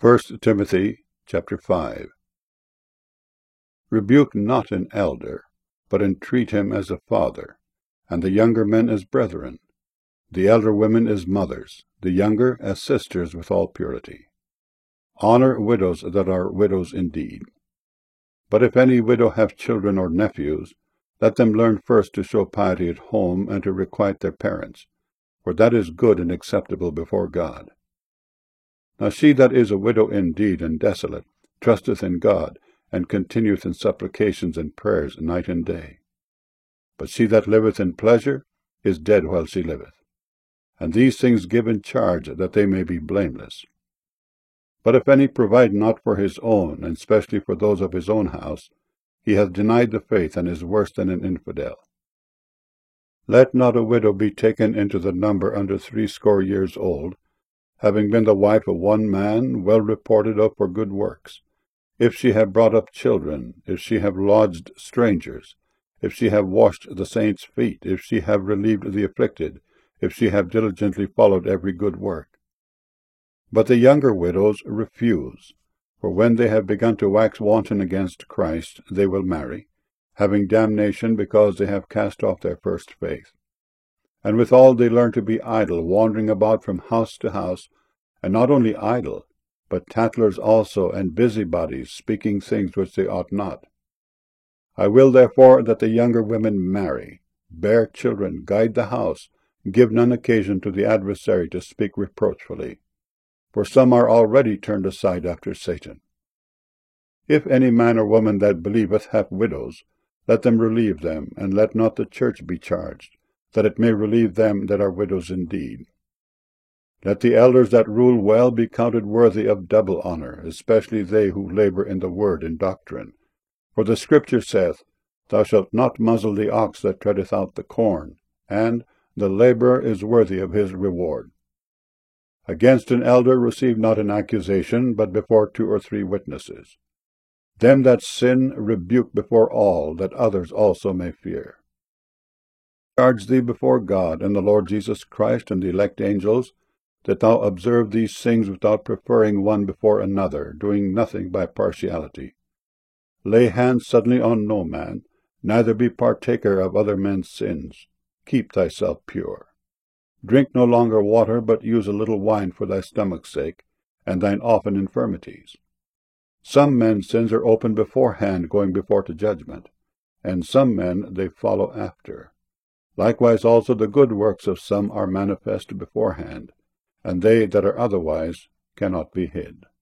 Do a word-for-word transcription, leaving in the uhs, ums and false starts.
First Timothy chapter five. Rebuke not an elder, but entreat him as a father, and the younger men as brethren, the elder women as mothers, the younger as sisters with all purity. Honor widows that are widows indeed. But if any widow have children or nephews, let them learn first to show piety at home, and to requite their parents, for that is good and acceptable before God. Now she that is a widow indeed and desolate trusteth in God, and continueth in supplications and prayers night and day. But she that liveth in pleasure is dead while she liveth. And these things give in charge, that they may be blameless. But if any provide not for his own, and specially for those of his own house, he hath denied the faith, and is worse than an infidel. Let not a widow be taken into the number under threescore years old, having been the wife of one man, well reported of for good works, if she have brought up children, if she have lodged strangers, if she have washed the saints' feet, if she have relieved the afflicted, if she have diligently followed every good work. But the younger widows refuse, for when they have begun to wax wanton against Christ, they will marry, having damnation because they have cast off their first faith. And withal they learn to be idle, wandering about from house to house, and not only idle, but tattlers also, and busybodies, speaking things which they ought not. I will therefore that the younger women marry, bear children, guide the house, give none occasion to the adversary to speak reproachfully. For some are already turned aside after Satan. If any man or woman that believeth have widows, let them relieve them, and let not the church be charged, that it may relieve them that are widows indeed. Let the elders that rule well be counted worthy of double honor, especially they who labor in the word and doctrine. For the Scripture saith, Thou shalt not muzzle the ox that treadeth out the corn, and the laborer is worthy of his reward. Against an elder receive not an accusation, but before two or three witnesses. Them that sin rebuke before all, that others also may fear. Charge thee before God and the Lord Jesus Christ and the elect angels, that thou observe these things without preferring one before another, doing nothing by partiality. Lay hands suddenly on no man, neither be partaker of other men's sins. Keep thyself pure. Drink no longer water, but use a little wine for thy stomach's sake, and thine often infirmities. Some men's sins are open beforehand, going before to judgment, and some men they follow after. Likewise also the good works of some are manifest beforehand, and they that are otherwise cannot be hid.